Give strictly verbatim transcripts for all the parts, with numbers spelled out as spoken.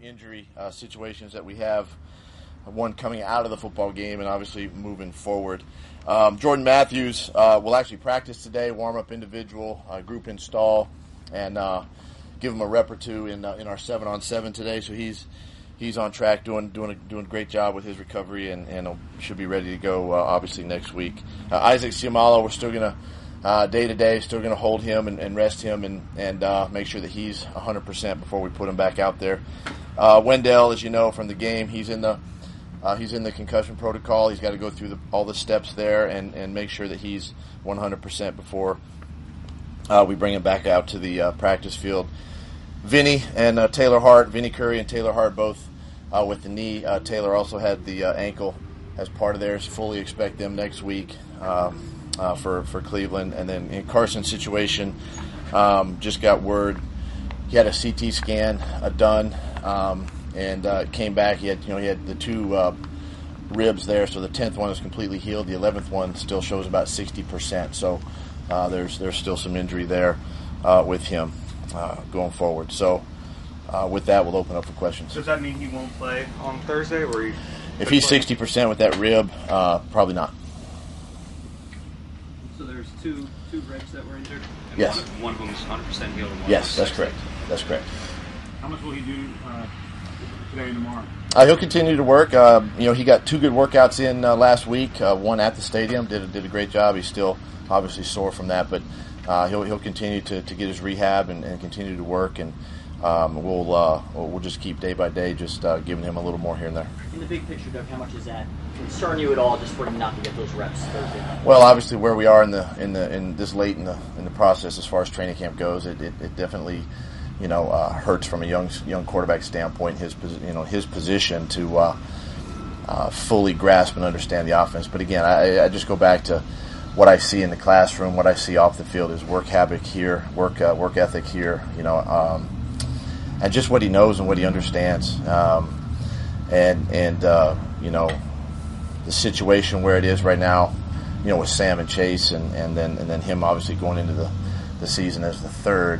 injury uh, situations that we have, one coming out of the football game and obviously moving forward. Um, Jordan Matthews uh, will actually practice today, warm-up individual, uh, group install, and uh, give him a rep or two in uh, in our seven on seven today. So he's he's on track, doing doing a, doing a great job with his recovery, and, and should be ready to go uh, obviously next week. Uh, Isaac Siamalo, we're still gonna uh, day to day, still gonna hold him and, and rest him, and and uh, make sure that he's one hundred percent before we put him back out there. Uh, Wendell, as you know from the game, he's in the uh, he's in the concussion protocol. He's got to go through the, all the steps there and, and make sure that he's one hundred percent before uh, we bring him back out to the uh, practice field. Vinny and uh, Taylor Hart, Vinny Curry and Taylor Hart both uh, with the knee. Uh, Taylor also had the uh, ankle as part of theirs. Fully expect them next week uh, uh, for, for Cleveland. And then in Carson's situation, um, just got word he had a C T scan uh, done um, and uh, came back. He had you know he had the two uh, ribs there, so the tenth one is completely healed. The eleventh one still shows about sixty percent. So uh, there's there's still some injury there uh, with him. Uh, going forward. So uh, with that, we'll open up for questions. Does that mean he won't play on Thursday? Or he if he's sixty percent with that rib, uh, probably not. So there's two two ribs that were injured? And yes. One, one of them is one hundred percent healed. And one yes, that's correct. That's correct. How much will he do uh, today and tomorrow? Uh, he'll continue to work. Uh, you know, he got two good workouts in uh, last week. Uh, one at the stadium, did, did a great job. He's still obviously sore from that, but Uh, he'll he'll continue to, to get his rehab and, and continue to work, and um, we'll uh, we'll just keep day by day just uh, giving him a little more here and there. In the big picture, Doug, how much does that concern you at all, just for him not to get those reps Thursday night? Well, obviously, where we are in the in the in this late in the in the process as far as training camp goes, it, it, it definitely you know uh, hurts from a young young quarterback standpoint. His you know his position to uh, uh, fully grasp and understand the offense. But again, I, I just go back to what I see in the classroom, what I see off the field is work habit here, work uh, work ethic here, you know, um, and just what he knows and what he understands, um, and and uh, you know, the situation where it is right now, you know, with Sam and Chase, and, and then and then him obviously going into the, the season as the third,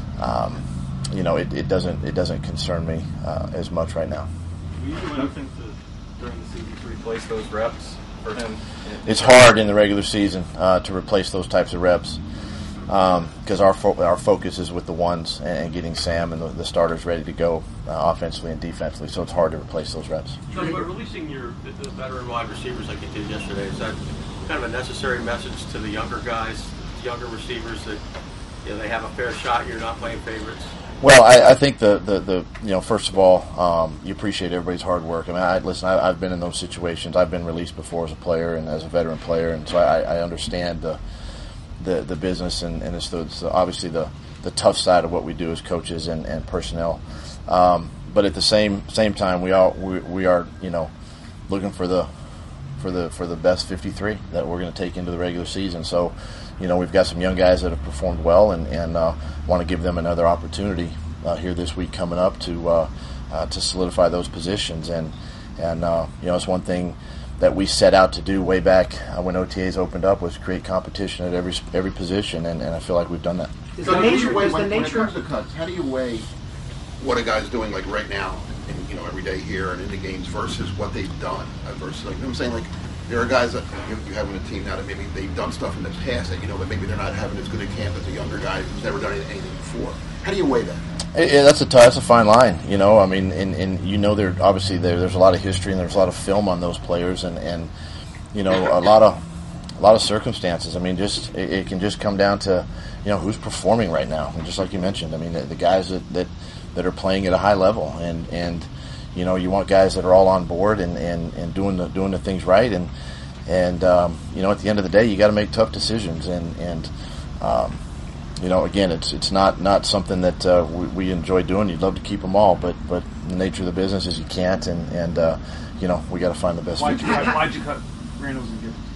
um, you know, it, it doesn't it doesn't concern me uh, as much right now. Will you do anything to, during the season to replace those reps? Him. It's hard in the regular season uh, to replace those types of reps because um, our fo- our focus is with the ones and getting Sam and the, the starters ready to go uh, offensively and defensively. So it's hard to replace those reps. So, but releasing your the veteran wide receivers like you did yesterday, is that kind of a necessary message to the younger guys, younger receivers, that you know, they have a fair shot? You're not playing favorites. Well, I, I think the, the, the you know first of all, um, you appreciate everybody's hard work. I mean, I, listen, I, I've been in those situations. I've been released before as a player and as a veteran player, and so I, I understand the the, the business and, and it's, the, it's obviously the, the tough side of what we do as coaches and, and personnel. Um, but at the same same time, we all we, we are you know looking for the for the for the best fifty-three that we're going to take into the regular season. So. You know, we've got some young guys that have performed well and, and uh, want to give them another opportunity uh, here this week coming up to uh, uh, to solidify those positions. And, and uh, you know, it's one thing that we set out to do way back uh, when O T As opened up was create competition at every every position, and, and I feel like we've done that. So the nature, when, when, when it comes to cuts, how do you weigh what a guy's doing like right now and, you know, every day here and in the games versus what they've done uh, versus, like, you know what I'm saying, like, there are guys that you, you have on a team now that maybe they've done stuff in the past that you know, but maybe they're not having as good a camp as a younger guy who's never done anything before. How do you weigh that? It, it, that's a tough, that's a fine line, you know. I mean, and, and you know, there obviously there, there's a lot of history and there's a lot of film on those players, and, and you know, a lot of a lot of circumstances. I mean, just it, it can just come down to you know who's performing right now, and just like you mentioned, I mean, the, the guys that, that that are playing at a high level, and and you know, you want guys that are all on board and, and, and doing the doing the things right, and. And, um, you know, at the end of the day, you got to make tough decisions. And, and um, you know, again, it's it's not, not something that uh, we, we enjoy doing. You'd love to keep them all, but but the nature of the business is you can't. And, and uh, you know, we got to find the best. Why'd you, cut, why'd you cut Randles and Gibbons?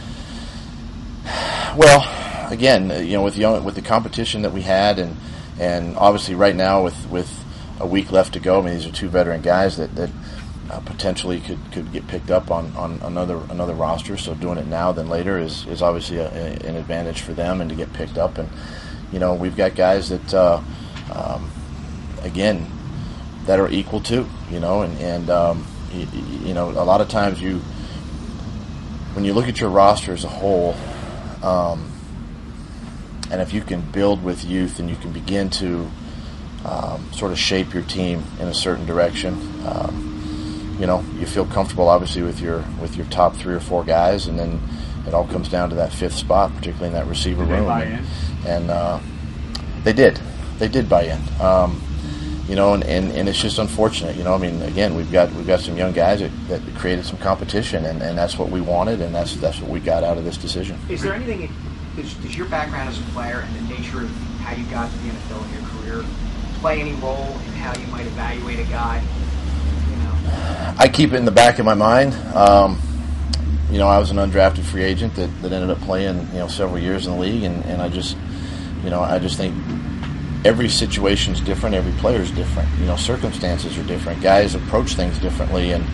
Well, again, you know, with young, with the competition that we had, and and obviously right now with, with a week left to go, I mean, these are two veteran guys that that. Uh, potentially could, could get picked up on, on another another roster. So doing it now than later is, is obviously a, a, an advantage for them and to get picked up. And you know, we've got guys that uh, um, again that are equal too, you know, and, and um, you, you know, a lot of times you, when you look at your roster as a whole, um, and if you can build with youth and you can begin to um, sort of shape your team in a certain direction, um, you know, you feel comfortable obviously with your with your top three or four guys, and then it all comes down to that fifth spot, particularly in that receiver Did they room. buy and in? and uh, they did, they did buy in. Um, you know, and, and, and it's just unfortunate. You know, I mean, again, we've got we've got some young guys that, that created some competition, and, and that's what we wanted, and that's that's what we got out of this decision. Is there anything? Does, does your background as a player and the nature of how you got to the N F L in your career play any role in how you might evaluate a guy? You know, I keep it in the back of my mind. Um, you know, I was an undrafted free agent that, that ended up playing, you know, several years in the league, and, and I just, you know, I just think every situation's different, every player's different. You know, circumstances are different. Guys approach things differently, and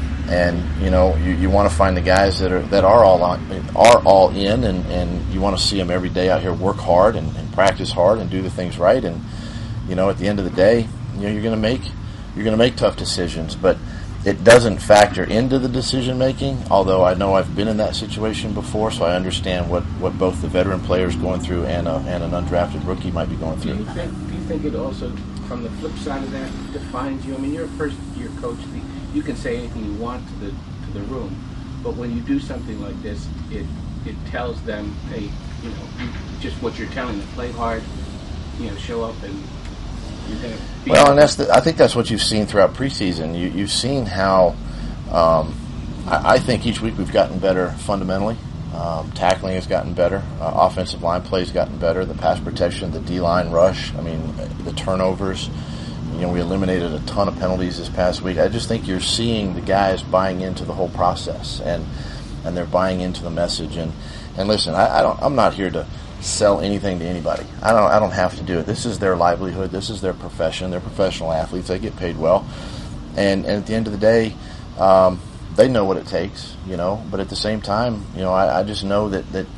and you know, you, you want to find the guys that are that are all on, are all in, and, and you want to see them every day out here work hard and, and practice hard and do the things right. And you know, at the end of the day, you know, you're going to make you're going to make tough decisions, but it doesn't factor into the decision making, although I know I've been in that situation before, so I understand what, what both the veteran players going through and a, and an undrafted rookie might be going Do through. you think, do you think it also, from the flip side of that, defines you? I mean, you're a first-year coach. You can say anything you want to the to the room, but when you do something like this, it it tells them, hey, you know, just what you're telling them: play hard, you know, show up, and you're going to be. Well, and that's the, I think that's what you've seen throughout preseason. You, you've seen how um, I, I think each week we've gotten better fundamentally. Um, tackling has gotten better. Uh, offensive line play has gotten better. The pass protection, the D-line rush, I mean, the turnovers. You know, we eliminated a ton of penalties this past week. I just think you're seeing the guys buying into the whole process, and and they're buying into the message. And, and listen, I, I don't. I'm not here to sell anything to anybody. I don't. I don't have to do it. This is their livelihood. This is their profession. They're professional athletes. They get paid well, and, and at the end of the day, um, they know what it takes. You know, but at the same time, you know, I, I just know that that.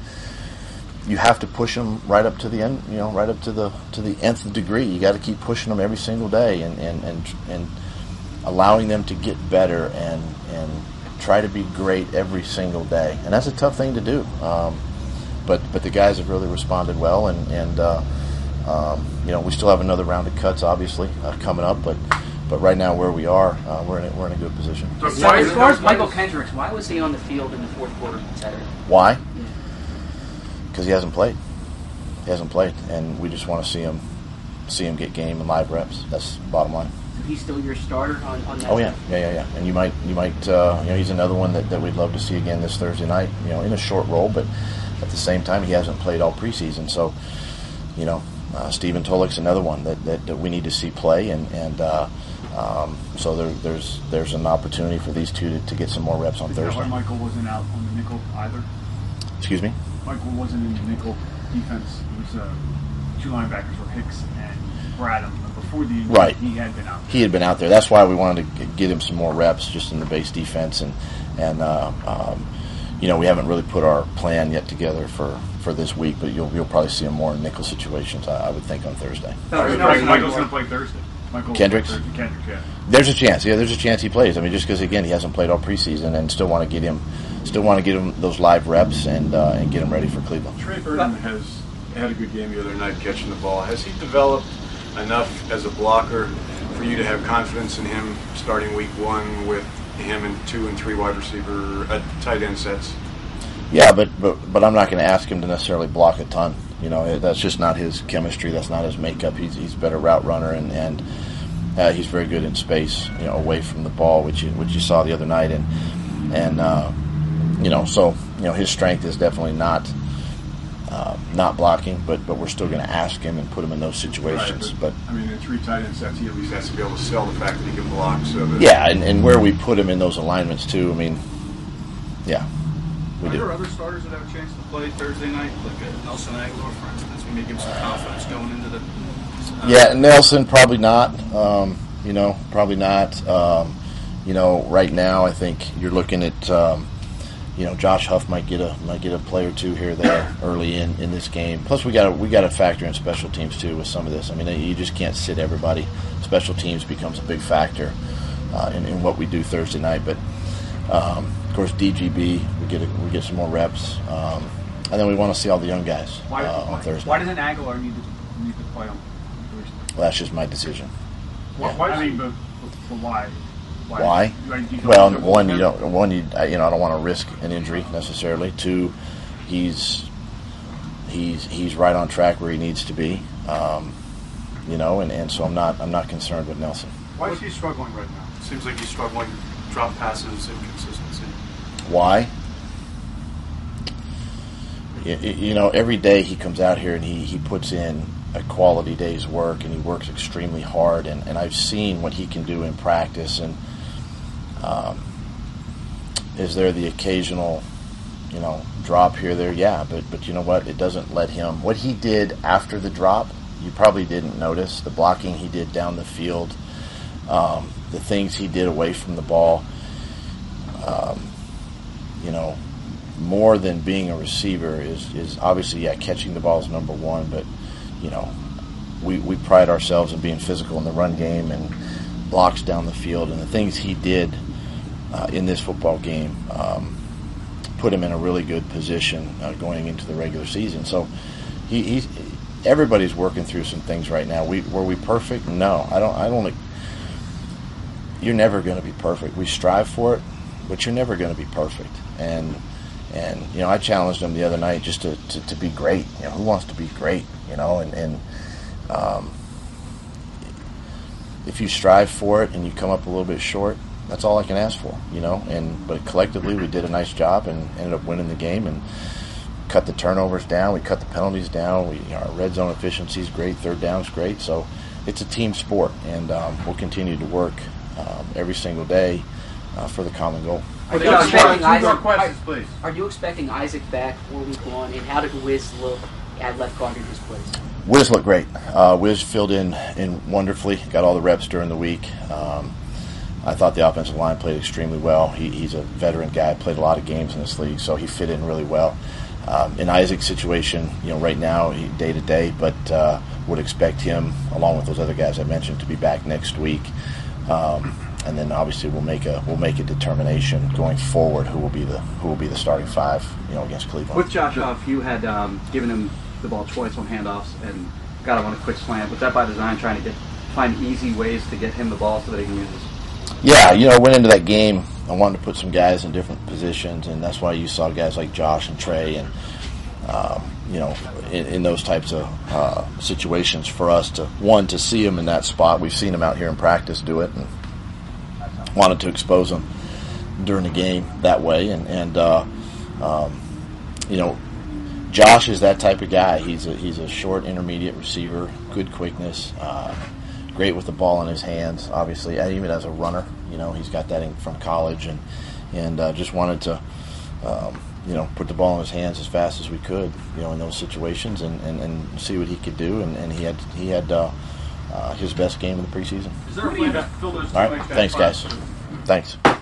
You have to push them right up to the end, you know, right up to the to the nth degree. You got to keep pushing them every single day, and, and, and, and allowing them to get better and and try to be great every single day. And that's a tough thing to do. Um, but but the guys have really responded well, and and uh, um, you know, we still have another round of cuts, obviously, uh, coming up. But but right now, where we are, uh, we're in a, we're in a good position. so as far as Michael Kendricks, why was he on the field in the fourth quarter Saturday? Why? Because he hasn't played. He hasn't played, and we just want to see him see him get game and live reps. That's the bottom line. So he's still your starter on, on that? Oh yeah, yeah, yeah, yeah. And you might you might uh, you know, he's another one that, that we'd love to see again this Thursday night. You know, in a short role, but at the same time, he hasn't played all preseason. So, you know, uh, Stephen Tulloch's another one that, that, that we need to see play, and and uh, um, so there, there's there's an opportunity for these two to, to get some more reps on Is that Thursday. why Michael wasn't out on the nickel either? Excuse me. Michael wasn't in the nickel defense. It was uh, two linebackers were Hicks and Bradham. But before the injury, Right. he had been out there. He had been out there. That's why we wanted to g- get him some more reps just in the base defense, and and uh, um, you know, we haven't really put our plan yet together for, for this week, but you'll you'll probably see him more in nickel situations, I, I would think, on Thursday. Michael- Nelson- Michael's going to play Thursday. Michael Kendricks? Thursday. Kendricks, yeah. There's a chance, yeah. There's a chance he plays. I mean, just because again he hasn't played all preseason, and still want to get him, still want to get him those live reps and uh, and get him ready for Cleveland. Trey Burton has had a good game the other night catching the ball. Has he developed enough as a blocker for you to have confidence in him starting week one with him and two and three wide receiver uh, tight end sets? Yeah, but but, but I'm not going to ask him to necessarily block a ton. You know, that's just not his chemistry. That's not his makeup. He's he's a better route runner, and and uh, he's very good in space, you know, away from the ball, which you which you saw the other night, and and uh, you know, so you know, his strength is definitely not uh, not blocking, but but we're still going to ask him and put him in those situations. Right, but, but I mean, in three tight end sets, he at least has to be able to sell the fact that he can block. So that yeah, and, and where we put him in those alignments too. I mean, yeah, we Are do. there other starters that have a chance to play Thursday night, like uh, Nelson Aguilar, for instance, maybe give some confidence going into the? Uh, Yeah, Nelson probably not. Um, you know, probably not. Um, you know, right now I think you're looking at, um, you know, Josh Huff might get a might get a play or two here or there early in, in this game. Plus, we got to we got to factor in special teams too with some of this. I mean, you just can't sit everybody. Special teams becomes a big factor uh, in, in what we do Thursday night. But um, of course, D G B we get a, we get some more reps, um, and then we want to see all the young guys why, uh, on why, Thursday. Why doesn't Aguilar need to need to play on Thursday? Well, that's just my decision. Why? Yeah. why I mean, but, but why? Why? Why? You, you well, one, you don't. One, you, you know, I don't want to risk an injury necessarily. Two, he's he's he's right on track where he needs to be. Um, you know, and, and so I'm not I'm not concerned with Nelson. Why is he struggling right now? It seems like he's struggling. Drop passes, inconsistency. Why? You, you know, every day he comes out here and he, he puts in a quality day's work, and he works extremely hard. And, and I've seen what he can do in practice. And um, is there the occasional, you know, drop here, there? Yeah, but but you know what? It doesn't let him. What he did after the drop, you probably didn't notice. The blocking he did down the field, um, the things he did away from the ball. Um, you know, more than being a receiver is is obviously, yeah, catching the ball is number one, but you know, we, we pride ourselves in being physical in the run game and blocks down the field, and the things he did uh, in this football game um, put him in a really good position uh, going into the regular season. So he, he's everybody's working through some things right now. We were we perfect? No, I don't. I don't. You're never going to be perfect. We strive for it, but you're never going to be perfect. And and you know, I challenged him the other night just to, to, to be great. You know, who wants to be great? You know, and and um, if you strive for it and you come up a little bit short, that's all I can ask for. You know, and but collectively we did a nice job and ended up winning the game and cut the turnovers down. We cut the penalties down. We, you know, our red zone efficiency is great. Third down's great. So it's a team sport, and um, we'll continue to work um, every single day uh, for the common goal. Are you, expecting Isaac, questions, please. are you expecting Isaac back for week one? And how did Wiz look at left guard in his place? Wiz looked great. Uh, Wiz filled in, in wonderfully, got all the reps during the week. Um, I thought the offensive line played extremely well. He, he's a veteran guy, played a lot of games in this league, so he fit in really well. Um, in Isaac's situation, you know, right now, he, day to day, but uh, would expect him, along with those other guys I mentioned, to be back next week. Um, and then obviously we'll make a we'll make a determination going forward who will be the who will be the starting five, you know, against Cleveland. With Josh Huff, you had um, given him the ball twice on handoffs and got him on a quick slant. Was that by design, trying to get find easy ways to get him the ball so that he can use his? Yeah, you know, I went into that game, I wanted to put some guys in different positions, and that's why you saw guys like Josh and Trey and, um, you know, in, in those types of uh, situations for us to, one, to see him in that spot. We've seen him out here in practice do it and wanted to expose him during the game that way. And, and uh, um, you know, Josh is that type of guy. He's a, he's a short, intermediate receiver, good quickness, uh, great with the ball in his hands, obviously, and even as a runner. You know, he's got that in, from college, and and uh, just wanted to, um, you know, put the ball in his hands as fast as we could, you know, in those situations, and, and, and see what he could do. And, and he had he had uh, uh, his best game of the preseason. Is there a plan to fill those two All right, thanks, guys. Thanks.